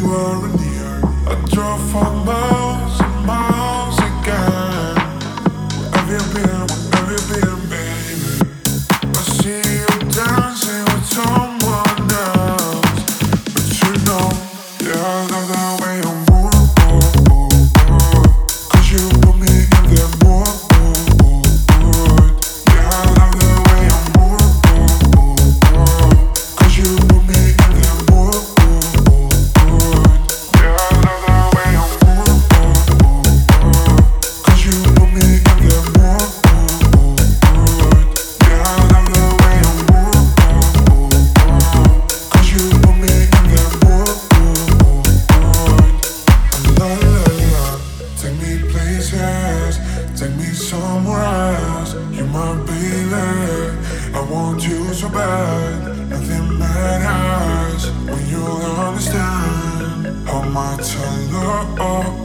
you were in the air. I drove for miles and miles again. Wherever you been, wherever you been, baby. I see you dancing with someone else, but you know, yeah, I love the way you move, cause you put me in that mood. Yeah, I love the way you move, cause you put me in that mood. Yeah, I love the way you move, cause you put me in that mood. Yeah, I love the way you move, cause you put me in that mood. La la la, take me places, take me somewhere else. You're my baby, I want you so bad. Nothing matters when you understand how much I love